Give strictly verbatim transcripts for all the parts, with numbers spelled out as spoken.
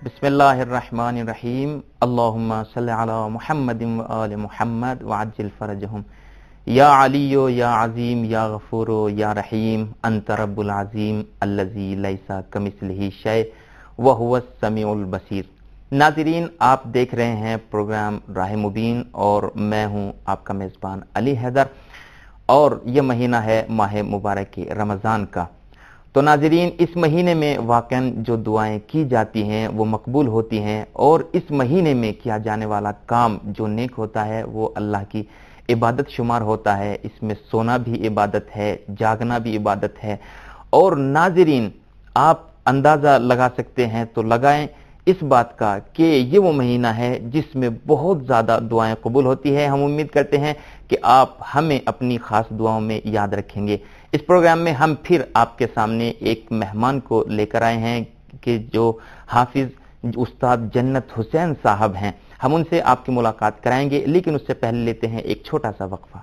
بسم اللہ الرحمن الرحیم اللہم صلی علی محمد و آل محمد وعجل فرجہم یا علی یا عظیم یا غفور یا رحیم انت رب العظیم الذی لیس کمثلہ شیء وہو السمیع البصیر۔ ناظرین، آپ دیکھ رہے ہیں پروگرام راہ مبین اور میں ہوں آپ کا میزبان علی حیدر، اور یہ مہینہ ہے ماہ مبارک رمضان کا۔ تو ناظرین، اس مہینے میں واقعاً جو دعائیں کی جاتی ہیں وہ مقبول ہوتی ہیں، اور اس مہینے میں کیا جانے والا کام جو نیک ہوتا ہے وہ اللہ کی عبادت شمار ہوتا ہے۔ اس میں سونا بھی عبادت ہے، جاگنا بھی عبادت ہے۔ اور ناظرین، آپ اندازہ لگا سکتے ہیں تو لگائیں اس بات کا کہ یہ وہ مہینہ ہے جس میں بہت زیادہ دعائیں قبول ہوتی ہیں۔ ہم امید کرتے ہیں کہ آپ ہمیں اپنی خاص دعاؤں میں یاد رکھیں گے۔ اس پروگرام میں ہم پھر آپ کے سامنے ایک مہمان کو لے کر آئے ہیں کہ جو حافظ استاد جنت حسین صاحب ہیں۔ ہم ان سے آپ کی ملاقات کرائیں گے، لیکن اس سے پہلے لیتے ہیں ایک چھوٹا سا وقفہ۔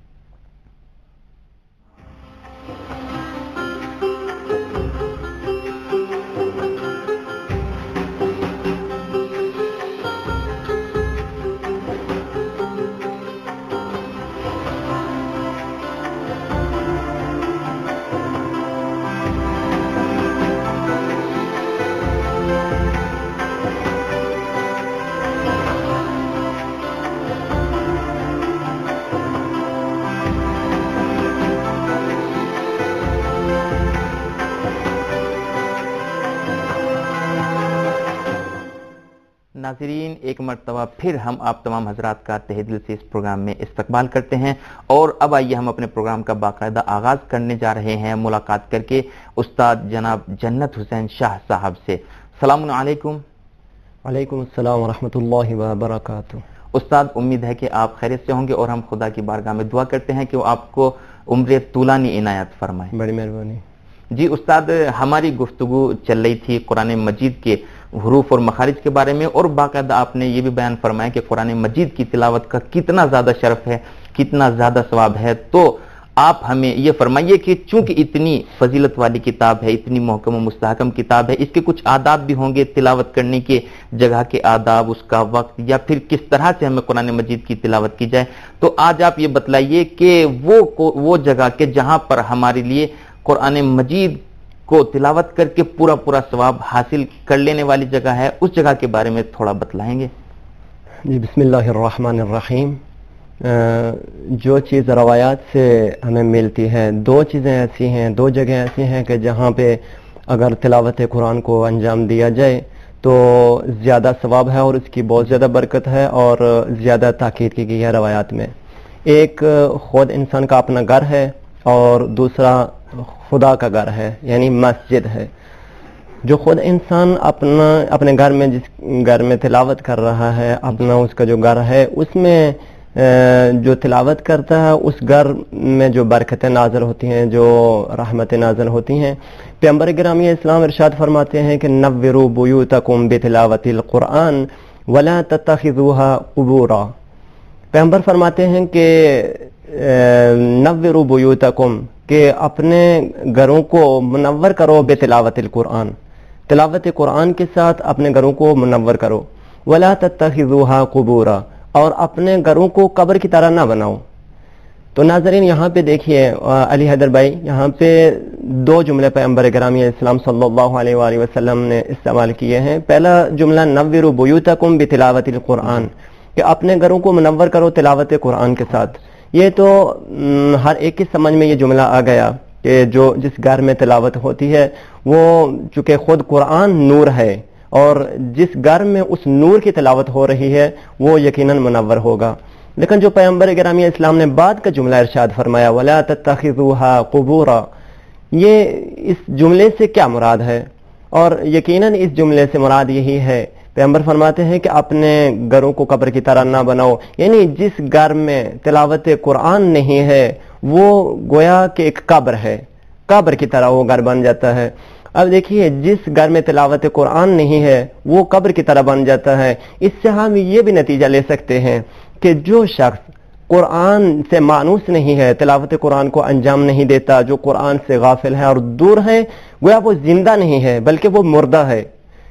ناظرین، ایک مرتبہ پھر ہم آپ تمام حضرات کا تہہ دل سے اس پروگرام میں استقبال کرتے ہیں، اور اب آئیے ہم اپنے پروگرام کا باقاعدہ آغاز کرنے جا رہے ہیں ملاقات کر کے استاد جناب جنت حسین شاہ صاحب سے۔ السلام علیکم۔ وعلیکم السلام ورحمۃ اللہ وبرکاتہ۔ استاد، امید ہے کہ آپ خیریت سے ہوں گے، اور ہم خدا کی بارگاہ میں دعا کرتے ہیں کہ وہ آپ کو عمر طولانی عنایت فرمائے۔ بڑی مہربانی۔ جی استاد، ہماری گفتگو چل رہی تھی قرآن مجید کے حروف اور مخارج کے بارے میں، اور باقاعدہ آپ نے یہ بھی بیان فرمایا کہ قرآن مجید کی تلاوت کا کتنا زیادہ شرف ہے، کتنا زیادہ ثواب ہے۔ تو آپ ہمیں یہ فرمائیے کہ چونکہ اتنی فضیلت والی کتاب ہے، اتنی محکم و مستحکم کتاب ہے، اس کے کچھ آداب بھی ہوں گے، تلاوت کرنے کے جگہ کے آداب، اس کا وقت، یا پھر کس طرح سے ہمیں قرآن مجید کی تلاوت کی جائے۔ تو آج آپ یہ بتلائیے کہ وہ وہ جگہ کے جہاں پر ہمارے لیے قرآن مجید کو تلاوت کر کے پورا پورا ثواب حاصل کر لینے والی جگہ ہے، اس جگہ کے بارے میں تھوڑا بتلائیں گے؟ جی، بسم اللہ الرحمن الرحیم۔ جو چیز روایات سے ہمیں ملتی ہے، دو چیزیں ایسی ہیں، دو جگہیں ایسی ہیں کہ جہاں پہ اگر تلاوت قرآن کو انجام دیا جائے تو زیادہ ثواب ہے، اور اس کی بہت زیادہ برکت ہے، اور زیادہ تاکید کی گئی ہے روایات میں۔ ایک خود انسان کا اپنا گھر ہے، اور دوسرا خدا کا گھر ہے، یعنی مسجد ہے۔ جو خود انسان اپنا اپنے گھر میں جس گھر میں تلاوت کر رہا ہے، اپنا اس کا جو گھر ہے، اس میں جو تلاوت کرتا ہے، اس گھر میں جو برکتیں نازل ہوتی ہیں، جو رحمتیں نازل ہوتی ہیں۔ پیغمبر گرامی اسلام ارشاد فرماتے ہیں کہ نوروا بیوتکم بتلاوت القرآن ولا تتخذوها قبورا۔ پیغمبر فرماتے ہیں کہ نوروا بیوتکم، کہ اپنے گھروں کو منور کرو بتلاوت القرآن، تلاوت قرآن کے ساتھ اپنے گھروں کو منور کرو۔ ولا تتخذوها قبورا، اور اپنے گھروں کو قبر کی طرح نہ بناؤ۔ تو ناظرین، یہاں پہ دیکھیے علی حیدر بھائی، یہاں پہ دو جملے پیغمبر گرامی اسلام صلی اللہ علیہ وآلہ وسلم نے استعمال کیے ہیں۔ پہلا جملہ نوروا بیوتکم بتلاوت القرآن، کہ اپنے گھروں کو منور کرو تلاوت قرآن کے ساتھ۔ یہ تو ہر ایک کی سمجھ میں یہ جملہ آ گیا کہ جو جس گھر میں تلاوت ہوتی ہے وہ چونکہ خود قرآن نور ہے، اور جس گھر میں اس نور کی تلاوت ہو رہی ہے وہ یقیناً منور ہوگا۔ لیکن جو پیغمبر گرامی اسلام نے بعد کا جملہ ارشاد فرمایا وَلَا تَتَّخِذُوهَا قُبُورًا، یہ اس جملے سے کیا مراد ہے؟ اور یقیناً اس جملے سے مراد یہی ہے، پیغمبر فرماتے ہیں کہ اپنے گھروں کو قبر کی طرح نہ بناؤ، یعنی جس گھر میں تلاوت قرآن نہیں ہے وہ گویا کہ ایک قبر ہے، قبر کی طرح وہ گھر بن جاتا ہے۔ اب دیکھیے، جس گھر میں تلاوت قرآن نہیں ہے وہ قبر کی طرح بن جاتا ہے۔ اس سے ہم یہ بھی نتیجہ لے سکتے ہیں کہ جو شخص قرآن سے مانوس نہیں ہے، تلاوت قرآن کو انجام نہیں دیتا، جو قرآن سے غافل ہے اور دور ہے، گویا وہ زندہ نہیں ہے بلکہ وہ مردہ ہے،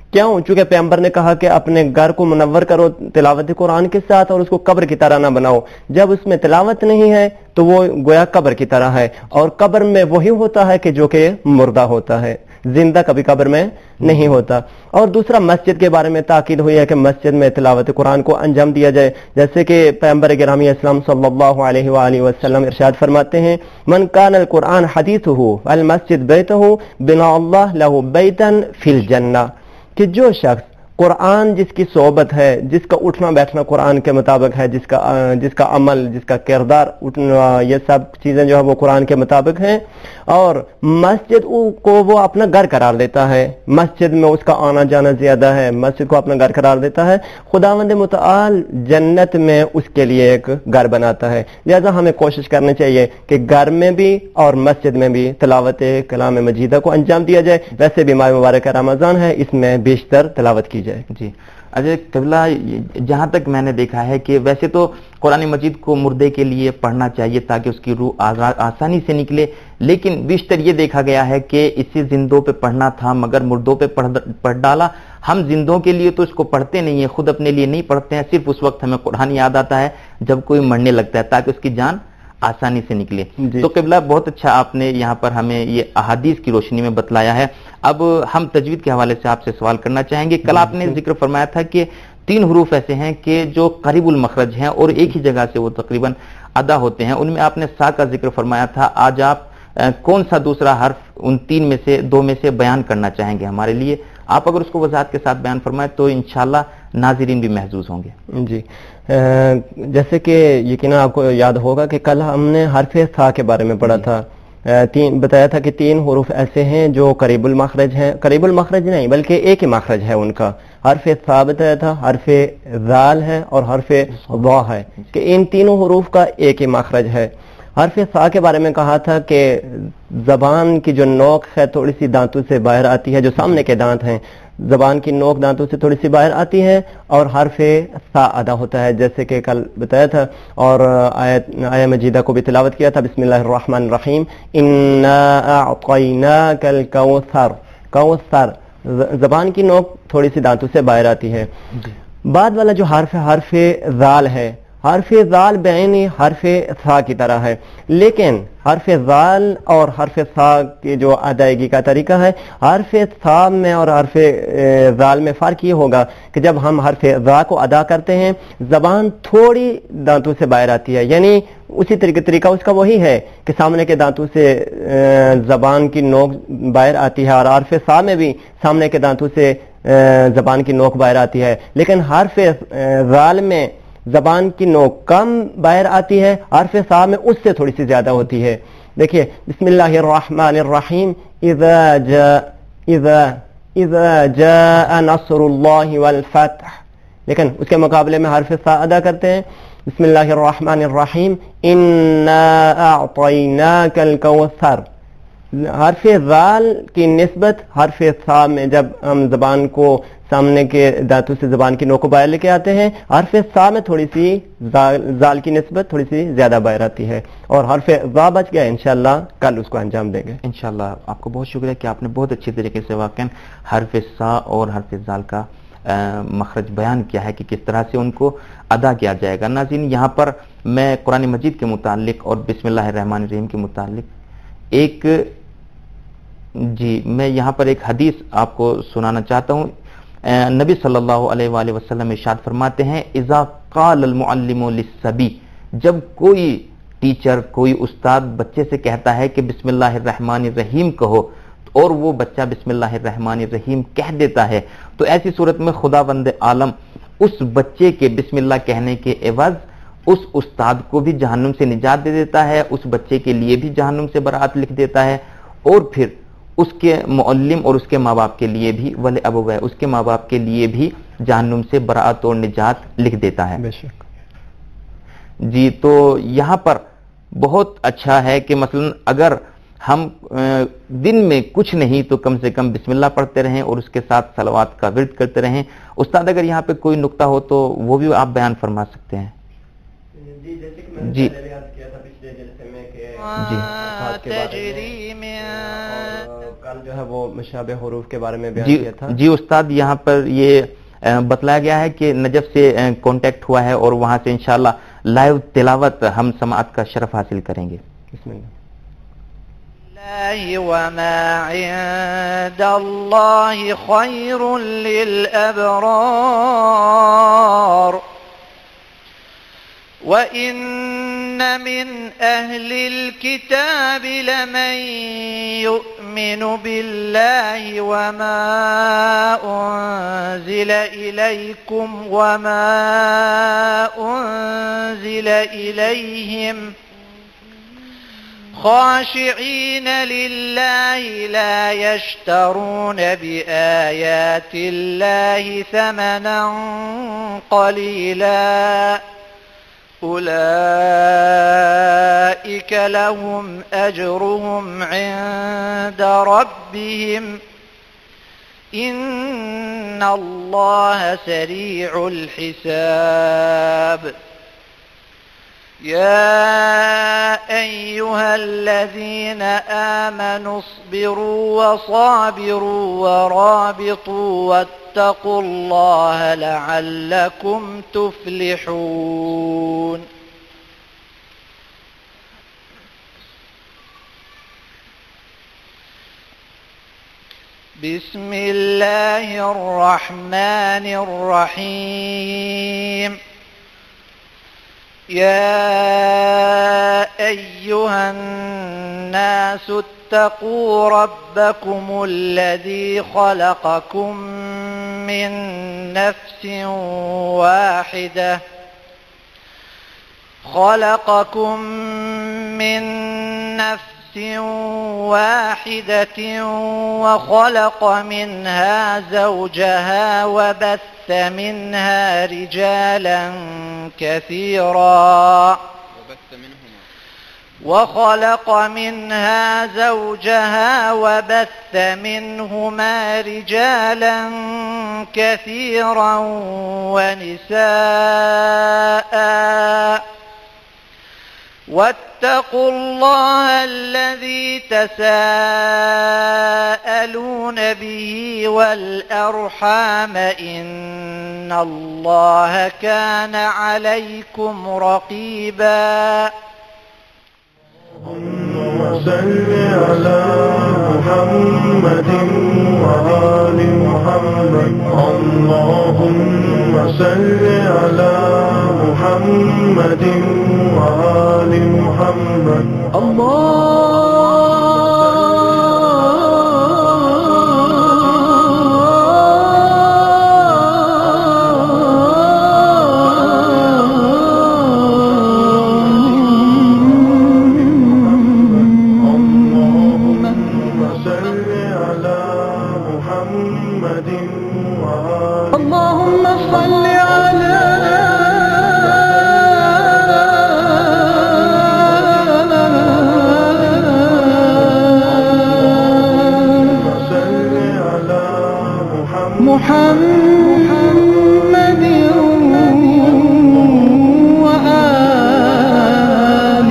کیوں؟ چونکہ پیغمبر نے کہا کہ اپنے گھر کو منور کرو تلاوت قرآن کے ساتھ اور اس کو قبر کی طرح نہ بناؤ. جب اس میں تلاوت نہیں ہے تو وہ گویا قبر کی طرح ہے، اور قبر میں وہی ہوتا ہے کہ جو کہ مردہ ہوتا ہے، زندہ کبھی قبر میں نہیں ہوتا. اور دوسرا مسجد کے بارے میں تاکید ہوئی ہے کہ مسجد میں تلاوت قرآن کو انجام دیا جائے، جیسے کہ پیغمبر گرامی اسلام صلی اللہ علیہ وآلہ وسلم ارشاد فرماتے ہیں من کان القرآن حدیثہ المسجد بیتہ بنا اللہ لہ بیتا فی الجنہ، کہ جو شخص قرآن جس کی صحبت ہے، جس کا اٹھنا بیٹھنا قرآن کے مطابق ہے، جس کا جس کا عمل، جس کا کردار، یہ سب چیزیں جو ہے وہ قرآن کے مطابق ہیں، اور مسجد کو وہ اپنا گھر قرار دیتا ہے، مسجد میں اس کا آنا جانا زیادہ ہے، مسجد کو اپنا گھر قرار دیتا ہے، خداوند متعال جنت میں اس کے لیے ایک گھر بناتا ہے. لہذا ہمیں کوشش کرنی چاہیے کہ گھر میں بھی اور مسجد میں بھی تلاوت کلام مجیدہ کو انجام دیا جائے. ویسے بھی ماہ مبارک رمضان ہے، اس میں بیشتر تلاوت کی جائے. جی اجے قبلہ، جہاں تک میں نے دیکھا ہے کہ ویسے تو قرآن مجید کو مردے کے لیے پڑھنا چاہیے تاکہ اس کی روح آسانی سے نکلے، لیکن بیشتر یہ دیکھا گیا ہے کہ اسے زندوں پہ پڑھنا تھا مگر مردوں پہ پڑھ ڈالا. ہم زندوں کے لیے تو اس کو پڑھتے نہیں ہیں، خود اپنے لیے نہیں پڑھتے ہیں، صرف اس وقت ہمیں قرآن یاد آتا ہے جب کوئی مرنے لگتا ہے تاکہ اس کی جان آسانی سے نکلے. جی. تو قبلہ بہت اچھا آپ نے یہاں پر ہمیں یہ احادیث کی روشنی میں بتلایا ہے. اب ہم تجوید کے حوالے سے آپ سے سوال کرنا چاہیں گے. کل آپ نے ذکر فرمایا تھا کہ تین حروف ایسے ہیں کہ جو قریب المخرج ہیں اور ایک ہی جگہ سے وہ تقریباً ادا ہوتے ہیں، ان میں آپ نے سا کا ذکر فرمایا تھا. آج آپ کون سا دوسرا حرف ان تین میں سے دو میں سے بیان کرنا چاہیں گے ہمارے لیے؟ آپ اگر اس کو وضاحت کے ساتھ بیان فرمائیں تو انشاءاللہ ناظرین بھی محظوظ ہوں گے. جی جیسے کہ یقیناً آپ کو یاد ہوگا کہ کل ہم نے حرف ثا کے بارے میں پڑھا تھا، تین بتایا تھا کہ تین حروف ایسے ہیں جو قریب المخرج ہیں، قریب المخرج نہیں بلکہ ایک ہی مخرج ہے ان کا. حرف ثا بتایا تھا، حرف ذال ہے اور حرف ضا ہے، کہ ان تینوں حروف کا ایک ہی مخرج ہے. حرف ثا کے بارے میں کہا تھا کہ زبان کی جو نوک ہے تھوڑی سی دانتوں سے باہر آتی ہے، جو سامنے کے دانت ہیں زبان کی نوک دانتوں سے تھوڑی سی باہر آتی ہے اور حرف ثا ادا ہوتا ہے، جیسے کہ کل بتایا تھا. اور آیت آیہ مجیدہ کو بھی تلاوت کیا تھا، بسم اللہ الرحمن الرحیم انا اعطیناک الکوثر. کوثر زبان کی نوک تھوڑی سی دانتوں سے باہر آتی ہے. بعد والا جو حرف حرف ذال ہے، حرف ذال بعینی حرف ثا کی طرح ہے، لیکن حرف ذال اور حرف ثا کی جو ادائیگی کا طریقہ ہے، حرف ثا میں اور حرف ذال میں فرق یہ ہوگا کہ جب ہم حرف ذا کو ادا کرتے ہیں زبان تھوڑی دانتوں سے باہر آتی ہے، یعنی اسی طریقے طریقہ اس کا وہی ہے کہ سامنے کے دانتوں سے زبان کی نوک باہر آتی ہے، اور حرف ثا میں بھی سامنے کے دانتوں سے زبان کی نوک باہر آتی ہے. لیکن حرف ذال میں زبان کی نوک کم باہر آتی ہے، حرف ثا میں اس سے تھوڑی سی زیادہ ہوتی ہے. دیکھیے بسم اللہ الرحمن الرحیم اذا جاء اذا اذا جاء نصر اللہ والفتح، لیکن اس کے مقابلے میں حرف ثا ادا کرتے ہیں بسم اللہ الرحمن الرحیم انا اعطیناک الکوثر. حرف ذال کی نسبت حرف ثا میں جب ہم زبان کو سامنے کے دانتوں سے زبان کی نوک کو باہر لے کے آتے ہیں، حرف ثا میں تھوڑی سی ذال کی نسبت تھوڑی سی زیادہ باہر آتی ہے، اور حرف ذا بچ گیا. انشاءاللہ کل اس کو انجام دیں گے. انشاءاللہ. آپ کو بہت شکریہ کہ آپ نے بہت اچھی طریقے سے واقعا حرف ثا اور حرف ذال کا مخرج بیان کیا ہے کہ کس طرح سے ان کو ادا کیا جائے گا. ناظرین، یہاں پر میں قرآن مجید کے متعلق اور بسم اللہ الرحمن الرحیم کے متعلق ایک جی میں یہاں پر ایک حدیث آپ کو سنانا چاہتا ہوں. نبی صلی اللہ علیہ وآلہ وسلم ارشاد فرماتے ہیں اذا قال المعلم للصبی، جب کوئی ٹیچر کوئی استاد بچے سے کہتا ہے کہ بسم اللہ الرحمن الرحیم کہو، اور وہ بچہ بسم اللہ الرحمن الرحیم کہہ دیتا ہے، تو ایسی صورت میں خداوند عالم اس بچے کے بسم اللہ کہنے کے عوض اس استاد کو بھی جہنم سے نجات دے دیتا ہے، اس بچے کے لیے بھی جہنم سے برات لکھ دیتا ہے، اور پھر اس کے معلم اور اس کے ماں باپ کے لیے بھی ولی ابوہ اس کے ماں باپ کے لیے بھی جہنم سے برات اور نجات لکھ دیتا ہے. بے شک. جی تو یہاں پر بہت اچھا ہے کہ مثلا اگر ہم دن میں کچھ نہیں تو کم سے کم بسم اللہ پڑھتے رہیں اور اس کے ساتھ صلوات کا ورد کرتے رہیں. استاد اگر یہاں پہ کوئی نقطہ ہو تو وہ بھی آپ بیان فرما سکتے ہیں. جی جیسے کہ میں نے جی پہلے بھی عرض کیا تھا پچھلے جلسے میں کہ جی کے بارے میں कल जो है वो मुशाबे हरूफ के बारे में बयान जी किया था। जी उस्ताद, यहाँ पर ये अ, बतलाया गया है कि नजफ से कांटेक्ट हुआ है और वहां से इंशाल्लाह लाइव तिलावत हम समाअत का शरफ हासिल करेंगे। बिस्मिल्लाह। वमा इंदल्लाहि खैरुल लिल अबरार व इन्न मिन अहलिल किताबि लमन युमिनु बिल्लाहि वमा उन्ज़िल इलैकुम वमा उन्ज़िल इलैहिम खाशिईन लिल्लाहि ला यश्तरून बिआयातिल्लाहि समनन क़लीला उलाइक लहुम अजरुहुम इंद रब्बिहिम इन्नल्लाह सरीउल हिसाब। या अय्युहल्लज़ीन आमनू अस्बिरू वसाबिरू वराबितू वत्तक़ुल्लाह लअल्लकुम तुफ्लिहून। बिस्मिल्लाहिर रहमानिर रहीम। या अय्युहन्नासु इत्तक़ू रब्बकुमुल्लज़ी ख़लक़कुम मिन नफ्सिन वाहिदह ख़लक़कुम मिन नफ्सिन वाहिदतिन वख़लक़ मिन्हा ज़ौजहा वबस्स मिन्हा रिजालन कसीरा وخلق منها زوجها وبث منهما رجالا كثيرا ونساء واتقوا الله الذي تساءلون به والأرحام إن الله كان عليكم رقيبا اللهم صل على محمد وآل محمد اللهم صل على محمد وآل محمد اللهم صل على محمد وآل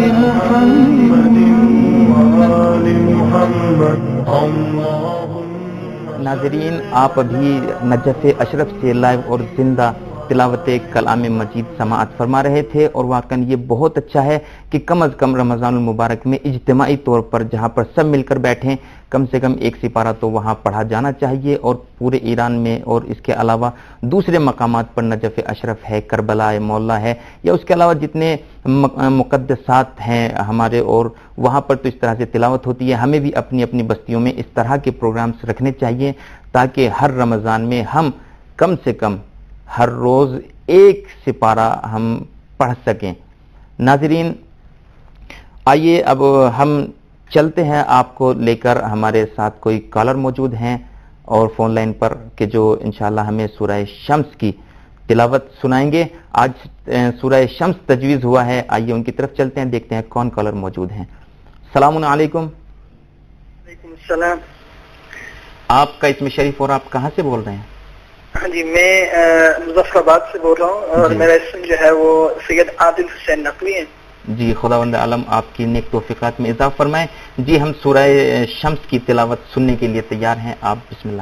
محمد। नाज़रीन, आप अभी नजफ़ अशरफ से लाइव और जिंदा तिलावत कलाम मजीद समाअत फरमा रहे थे और वाकई ये बहुत अच्छा है कि कम अज़ कम रमज़ानुल मुबारक में इज्तिमाई तौर पर जहाँ पर सब मिलकर बैठें कम से कम एक सिपारा तो वहाँ पढ़ा जाना चाहिए। और पूरे ईरान में और इसके अलावा दूसरे मकामात पर नजफ़ अशरफ है, करबला है, मौला है, या उसके अलावा जितने मुक़द्दसात हैं हमारे, और वहाँ पर तो इस तरह से तिलावत होती है। हमें भी अपनी अपनी बस्तियों में इस तरह के प्रोग्राम्स रखने चाहिए ताकि हर रमज़ान में हम कम से कम हर रोज़ एक सिपारा हम पढ़ सकें। नाज़रीन, आइए अब हम चलते हैं आपको लेकर। हमारे साथ कोई कॉलर मौजूद हैं और फ़ोन लाइन पर कि जो इंशाल्लाह हमें सूरह शम्स की तिलावत सुनाएंगे। आज सूरह शम्स तजवीज़ हुआ है, आइए उनकी तरफ चलते हैं, देखते हैं कौन कॉलर मौजूद हैं। सलामुन अलैकुम। वालेकुम सलाम। आपका इसमें शरीफ और आप कहाँ से बोल रहे हैं? हाँ जी, मैं मुजफ्फराबाद से बोल रहा हूँ और मेरा इसम जो है वो सैयद आदिल हुसैन नकवी है। जी खुदावंद आलम आपकी नेक तौफीकात में इजाफा फरमाए। जी हम सूरह शम्स की तिलावत सुनने के लिए तैयार हैं, आप बिस्मिल्लाह।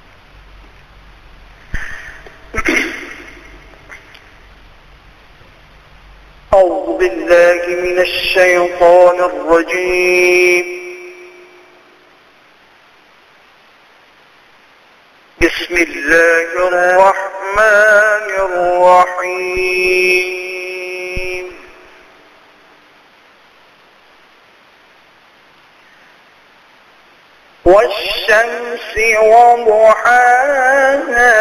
أعوذ بالله من الشيطان الرجيم بسم الله الرحمن الرحيم والشمس وضحاها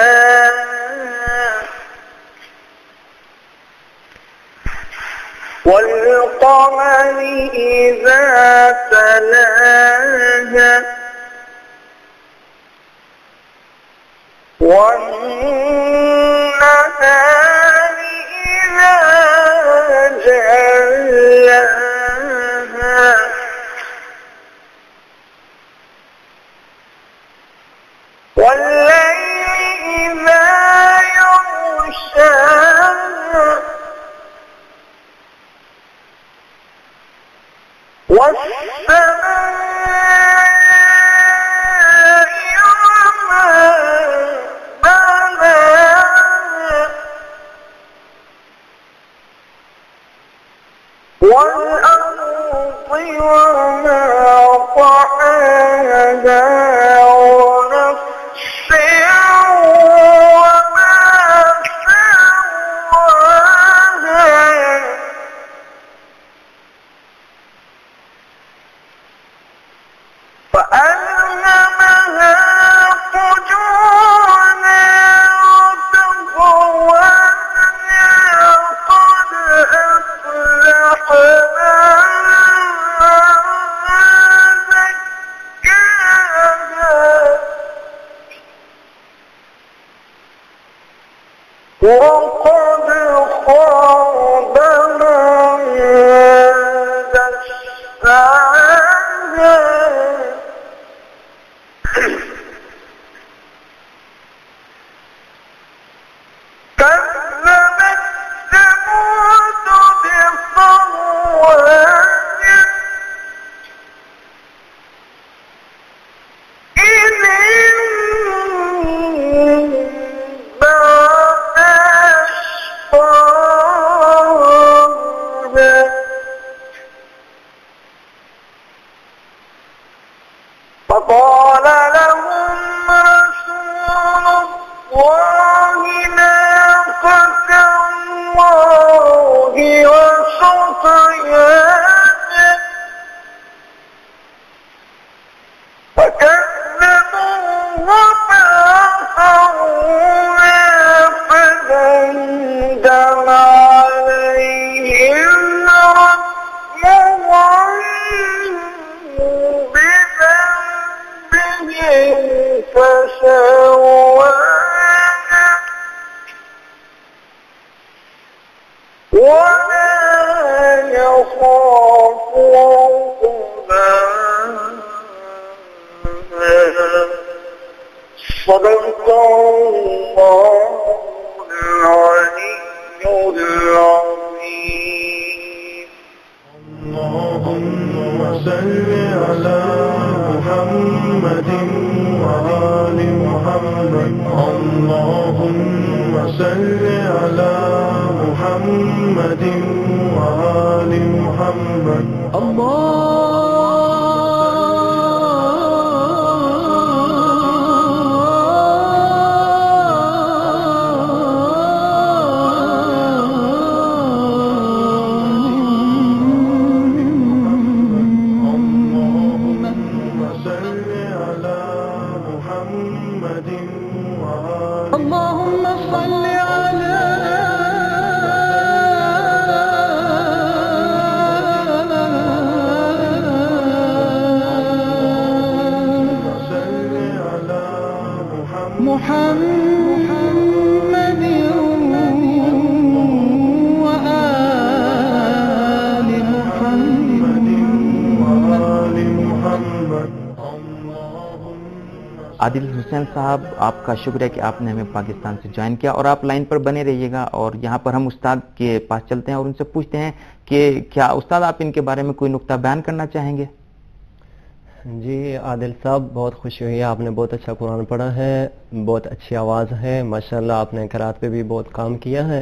والقمر إذا تلاها والنهار إذا جلاها والليل إذا يغشاها والسماء وما بناها والأرض وما طحاها ونفس وما سواها فألهمها فجورها وتقواها قد أفلح من زكاها وقد خاب من دساها كذبت ثمود بطغواها إذ انبعث أشقاها فقال لهم رسول الله ناقة الله وسقياها فكذبوه فعقروها فدمدم عليهم ربهم بذنبهم فسواها ولا يخاف عقباها صدق الله العلي العظيم. اللهم صل على محمد وآل محمد. اللهم صل على محمد وآل محمد. اللهم صل على عادل حسین صاحب، آپ کا شکریہ کہ آپ نے ہمیں پاکستان سے جوائن کیا، اور آپ لائن پر بنے رہیے گا، اور یہاں پر ہم استاد کے پاس چلتے ہیں اور ان سے پوچھتے ہیں کہ کیا استاد آپ ان کے بارے میں کوئی نقطہ بیان کرنا چاہیں گے؟ جی عادل صاحب، بہت خوشی ہوئی ہے، آپ نے بہت اچھا قرآن پڑھا ہے، بہت اچھی آواز ہے ماشاءاللہ، آپ نے قرات پہ بھی بہت کام کیا ہے۔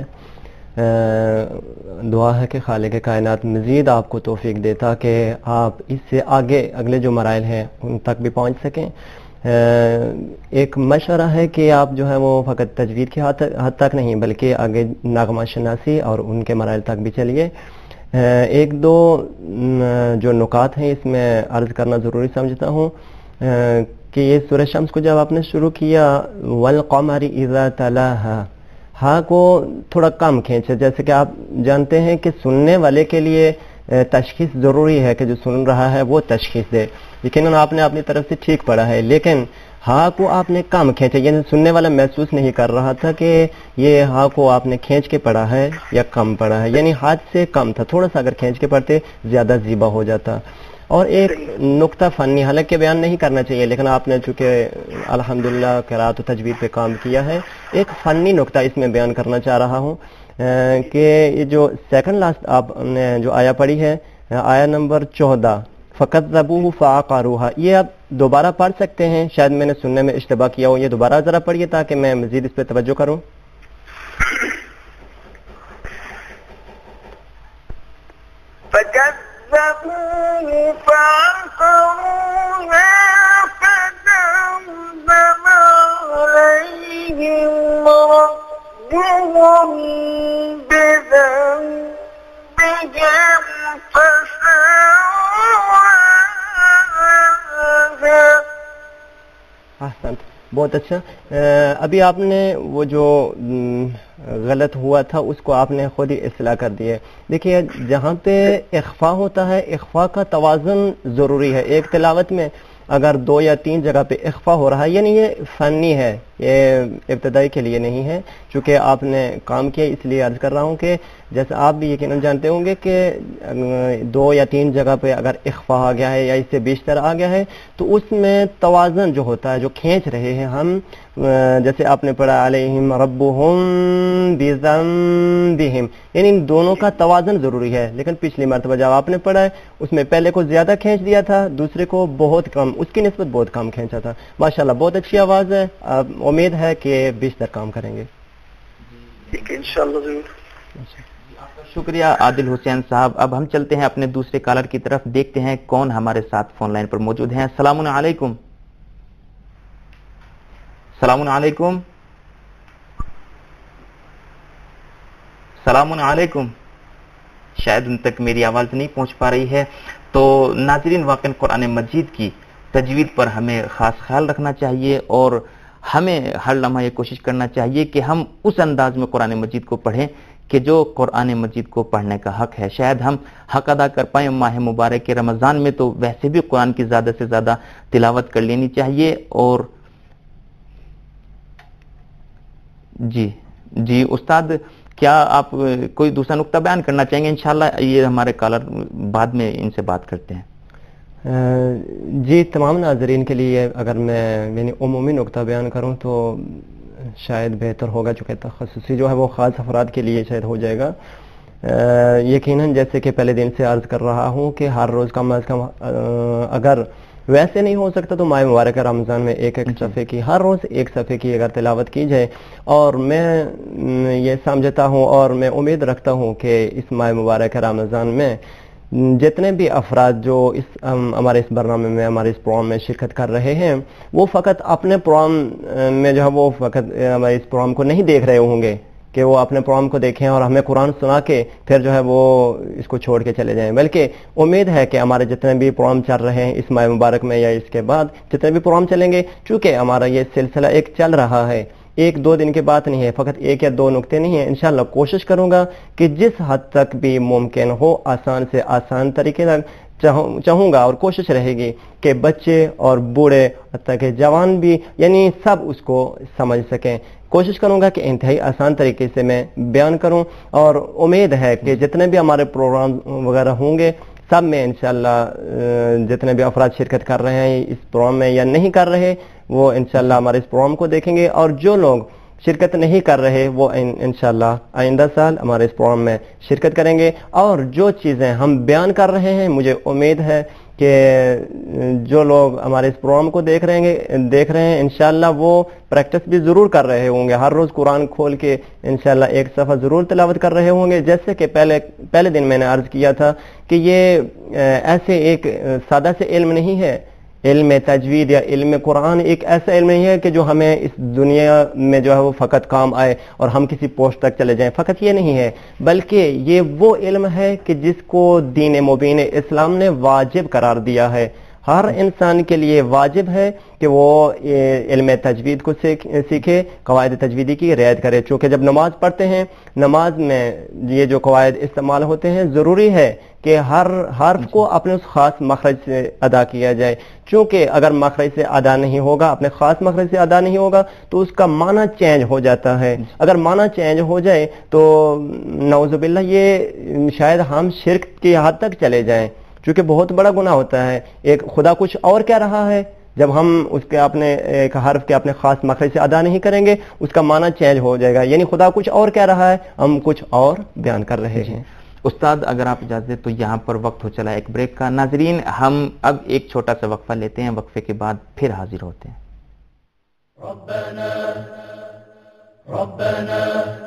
دعا ہے کہ خالق کائنات مزید آپ کو توفیق دیتا کہ آپ اس سے آگے اگلے جو مراحل ہیں ان تک بھی پہنچ سکیں۔ ایک مشورہ ہے کہ آپ جو ہے وہ فقط تجوید کی حد تک نہیں بلکہ آگے نغمہ شناسی اور ان کے مراحل تک بھی چلیے۔ ایک دو جو نکات ہیں اس میں عرض کرنا ضروری سمجھتا ہوں کہ یہ سورہ شمس کو جب آپ نے شروع کیا والقمر اذا تلاہا، ہاں کو تھوڑا کم کھینچے، جیسے کہ آپ جانتے ہیں کہ سننے والے کے لیے تشخیص ضروری ہے کہ جو سن رہا ہے وہ تشخیص دے، یقیناً آپ نے اپنی طرف سے ٹھیک پڑھا ہے، لیکن ہاں کو آپ نے کم کھینچا، یعنی سننے والا محسوس نہیں کر رہا تھا کہ یہ ہاں کو آپ نے کھینچ کے پڑھا ہے یا کم پڑھا ہے، یعنی ہاتھ سے کم تھا، تھوڑا سا اگر کھینچ کے پڑھتے زیادہ زیبا ہو جاتا۔ اور ایک نقطہ فنی، حالانکہ بیان نہیں کرنا چاہیے لیکن آپ نے چونکہ الحمدللہ قرات و تجوید پہ کام کیا ہے، ایک فنی نقطہ اس میں بیان کرنا چاہ رہا ہوں کہ یہ جو سیکنڈ لاسٹ آپ نے جو آیا پڑھی ہے، آیا نمبر چودہ، فَكَذَّبُوهُ فَعَقَرُوهَا، یہ آپ دوبارہ پڑھ سکتے ہیں، شاید میں نے سننے میں اشتباہ کیا ہو، یہ دوبارہ ذرا پڑھیے تاکہ میں مزید اس پہ توجہ کروں۔ فَكَذَّبُوهُ فَعَقَرُوهَا فَدَمْدَمَ عَلَيْهِمْ رَبُّهُم بِذَنبِهِمْ فَسَوَّاهَا۔ احسنت، بہت اچھا۔ ابھی آپ نے وہ جو غلط ہوا تھا اس کو آپ نے خود ہی اصلاح کر دی ہے۔ دیکھیے جہاں پہ اخفا ہوتا ہے، اخفا کا توازن ضروری ہے۔ ایک تلاوت میں اگر دو یا تین جگہ پہ اخفا ہو رہا ہے یعنی یہ فنی ہے، یہ ابتدائی کے لیے نہیں ہے، چونکہ آپ نے کام کیا اس لیے عرض کر رہا ہوں کہ جیسے آپ بھی یقیناً جانتے ہوں گے کہ دو یا تین جگہ پہ اگر اخفا آ گیا ہے یا اس سے بیشتر آ گیا ہے تو اس میں توازن جو ہوتا ہے، جو کھینچ رہے ہیں ہم، جیسے آپ نے پڑھا علیہم ربہم بذنبہم، یعنی ان دونوں کا توازن ضروری ہے، لیکن پچھلی مرتبہ جب آپ نے پڑھا ہے اس میں پہلے کو زیادہ کھینچ دیا تھا، دوسرے کو بہت کم، اس کی نسبت بہت کم کھینچا تھا۔ ماشاءاللہ بہت اچھی آواز ہے، امید ہے کہ بیشتر کام کریں گے۔ ٹھیک ہے انشاءاللہ ضرور۔ شکریہ عادل حسین صاحب۔ اب ہم چلتے ہیں اپنے دوسرے کالر کی طرف، دیکھتے ہیں کون ہمارے ساتھ فون لائن پر موجود ہیں۔ السلام علیکم۔ السلام علیکم۔ السلام علیکم۔ شاید ان تک میری آواز نہیں پہنچ پا رہی ہے، تو ناظرین واقعی قرآن مجید کی تجوید پر ہمیں خاص خیال رکھنا چاہیے اور ہمیں ہر لمحہ یہ کوشش کرنا چاہیے کہ ہم اس انداز میں قرآن مجید کو پڑھیں کہ جو قرآن مجید کو پڑھنے کا حق ہے۔ شاید ہم حق ادا کر پائیں ماہ مبارک کے رمضان میں، تو ویسے بھی قرآن کی زیادہ سے زیادہ تلاوت کر لینی چاہیے۔ اور جی جی استاد، کیا آپ کوئی دوسرا نقطہ بیان کرنا چاہیں گے؟ انشاءاللہ یہ ہمارے کالر بعد میں ان سے بات کرتے ہیں۔ جی تمام ناظرین کے لیے اگر میں یعنی عمومی نقطہ بیان کروں تو شاید بہتر ہوگا، چونکہ تخصصی جو ہے وہ خاص افراد کے لیے شاید ہو جائے گا۔ یقیناً جیسے کہ پہلے دن سے عرض کر رہا ہوں کہ ہر روز کم از کم اگر ویسے نہیں ہو سکتا تو ماہ مبارک رمضان میں ایک ایک صفحے کی، ہر روز ایک صفحے کی اگر تلاوت کی جائے، اور میں یہ سمجھتا ہوں اور میں امید رکھتا ہوں کہ اس ماہ مبارک رمضان میں جتنے بھی افراد جو اس ہمارے اس برنامے میں ہمارے اس پروگرام میں شرکت کر رہے ہیں وہ فقط اپنے پروگرام میں جو ہے وہ فقط ہمارے اس پروگرام کو نہیں دیکھ رہے ہوں گے کہ وہ اپنے پروگرام کو دیکھیں اور ہمیں قرآن سنا کے پھر جو ہے وہ اس کو چھوڑ کے چلے جائیں، بلکہ امید ہے کہ ہمارے جتنے بھی پروگرام چل رہے ہیں اس ماہ مبارک میں یا اس کے بعد جتنے بھی پروگرام چلیں گے، چونکہ ہمارا یہ سلسلہ ایک چل رہا ہے، ایک دو دن کی بات نہیں ہے، فقط ایک یا دو نقطے نہیں ہیں، انشاءاللہ کوشش کروں گا کہ جس حد تک بھی ممکن ہو آسان سے آسان طریقے سے چاہوں گا، اور کوشش رہے گی کہ بچے اور بوڑھے حتیٰ کہ جوان بھی یعنی سب اس کو سمجھ سکیں۔ کوشش کروں گا کہ انتہائی آسان طریقے سے میں بیان کروں، اور امید ہے کہ جتنے بھی ہمارے پروگرام وغیرہ ہوں گے سب میں انشاءاللہ جتنے بھی افراد شرکت کر رہے ہیں اس پروگرام میں یا نہیں کر رہے وہ انشاءاللہ ہمارے اس پروگرام کو دیکھیں گے، اور جو لوگ شرکت نہیں کر رہے وہ انشاءاللہ آئندہ سال ہمارے اس پروگرام میں شرکت کریں گے. اور جو چیزیں ہم بیان کر رہے ہیں مجھے امید ہے کہ جو لوگ ہمارے اس پروگرام کو دیکھ رہے ہیں دیکھ رہے ہیں انشاءاللہ وہ پریکٹس بھی ضرور کر رہے ہوں گے. ہر روز قرآن کھول کے انشاءاللہ ایک صفحہ ضرور تلاوت کر رہے ہوں گے. جیسے کہ پہلے پہلے دن میں نے عرض کیا تھا کہ یہ ایسے ایک سادہ سے علم نہیں ہے. علم تجوید یا علم قرآن ایک ایسا علم نہیں ہے کہ جو ہمیں اس دنیا میں جو ہے وہ فقط کام آئے اور ہم کسی پوسٹ تک چلے جائیں. فقط یہ نہیں ہے بلکہ یہ وہ علم ہے کہ جس کو دین مبین اسلام نے واجب قرار دیا ہے. ہر انسان کے لیے واجب ہے کہ وہ علم تجوید کو سیکھے، قواعد تجویدی کی رعایت کرے. چونکہ جب نماز پڑھتے ہیں نماز میں یہ جو قواعد استعمال ہوتے ہیں ضروری ہے کہ ہر حرف کو اپنے اس خاص مخرج سے ادا کیا جائے. چونکہ اگر مخرج سے ادا نہیں ہوگا، اپنے خاص مخرج سے ادا نہیں ہوگا تو اس کا معنی چینج ہو جاتا ہے. اگر معنی چینج ہو جائے تو نعوذ باللہ یہ شاید ہم شرک کی حد تک چلے جائیں، چونکہ بہت بڑا گناہ ہوتا ہے. ایک خدا کچھ اور کہہ رہا ہے، جب ہم اس کے اپنے ایک حرف کے اپنے خاص مخرج سے ادا نہیں کریں گے اس کا معنی چینج ہو جائے گا. یعنی خدا کچھ اور کہہ رہا ہے، ہم کچھ اور بیان کر رہے ہیں. استاد اگر آپ اجازت دیں تو یہاں پر وقت ہو چلا ایک بریک کا. ناظرین ہم اب ایک چھوٹا سا وقفہ لیتے ہیں، وقفے کے بعد پھر حاضر ہوتے ہیں. ربنا ربنا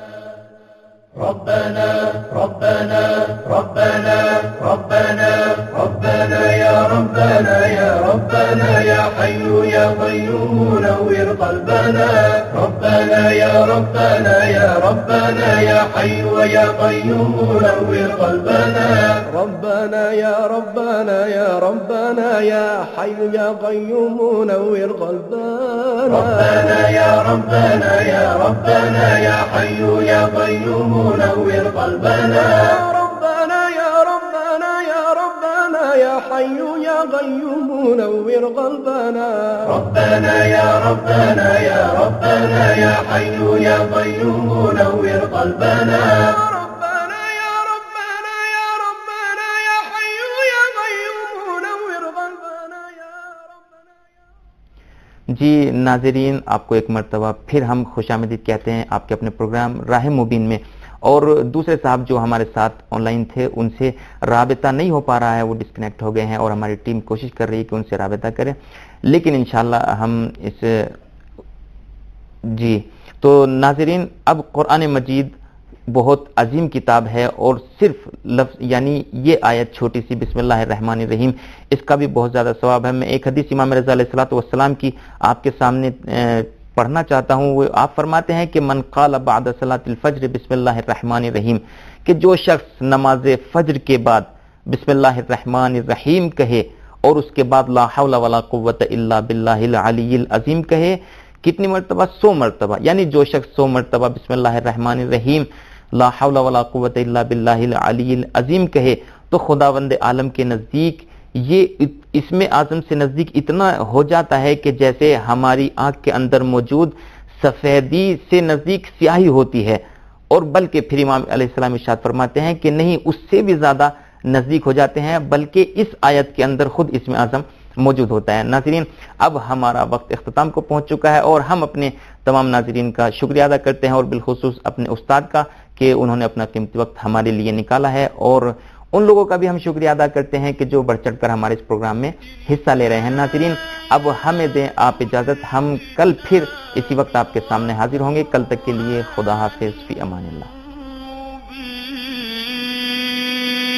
ربنا ربنا ربنا ربنا ربنا يا ربنا يا ربنا يا حي يا قيوم نور قلبنا. ربنا يا ربنا يا ربنا يا حي يا قيوم نور قلبنا. ربنا يا ربنا يا ربنا يا حي يا قيوم نور قلبنا. ربنا يا ربنا يا ربنا يا حي يا قيوم نور قلبنا. ربنا يا ربنا يا ربنا يا حي يا قيوم نور قلبنا. ربنا يا ربنا يا ربنا يا حي يا قيوم نور قلبنا. ربنا يا ربنا يا ربنا يا حي يا قيوم نور قلبنا. يا ربنا. جی ناظرین آپ کو ایک مرتبہ پھر ہم خوش آمدید کہتے ہیں آپ کے اپنے پروگرام راہ مبین میں. اور دوسرے صاحب جو ہمارے ساتھ آن لائن تھے ان سے رابطہ نہیں ہو پا رہا ہے، وہ ڈسکنیکٹ ہو گئے ہیں اور ہماری ٹیم کوشش کر رہی ہے کہ ان سے رابطہ کریں، لیکن انشاءاللہ ہم اس جی تو ناظرین اب قرآن مجید بہت عظیم کتاب ہے اور صرف لفظ یعنی یہ آیت چھوٹی سی بسم اللہ الرحمن الرحیم اس کا بھی بہت زیادہ ثواب ہے. میں ایک حدیث امام رضا علیہ الصلوۃ والسلام کی آپ کے سامنے پڑھنا چاہتا ہوں. وہ آپ فرماتے ہیں کہ من قال بعد صلاۃ الفجر بسم اللہ الرحمن الرحیم، کہ جو شخص نماز فجر کے بعد بسم اللہ الرحمن الرحیم کہے اور اس کے بعد لا حول ولا قوت الا باللہ العلی العظیم کہے، کتنی مرتبہ؟ سو مرتبہ. یعنی جو شخص سو مرتبہ بسم اللہ الرحمن الرحیم لا حول ولا قوت الا باللہ العلی العظیم کہے تو خداوند عالم کے نزدیک یہ اسم اعظم سے نزدیک اتنا ہو جاتا ہے کہ جیسے ہماری آنکھ کے اندر موجود سفیدی سے نزدیک سیاہی ہوتی ہے. اور بلکہ پھر امام علیہ السلام ارشاد فرماتے ہیں کہ نہیں، اس سے بھی زیادہ نزدیک ہو جاتے ہیں، بلکہ اس آیت کے اندر خود اسم اعظم موجود ہوتا ہے. ناظرین اب ہمارا وقت اختتام کو پہنچ چکا ہے اور ہم اپنے تمام ناظرین کا شکریہ ادا کرتے ہیں اور بالخصوص اپنے استاد کا کہ انہوں نے اپنا قیمتی وقت ہمارے لیے نکالا ہے، اور ان لوگوں کا بھی ہم شکریہ ادا کرتے ہیں کہ جو بڑھ چڑھ کر ہمارے اس پروگرام میں حصہ لے رہے ہیں. ناظرین اب ہمیں دیں آپ اجازت، ہم کل پھر اسی وقت آپ کے سامنے حاضر ہوں گے. کل تک کے لیے خدا حافظ، فی امان اللہ.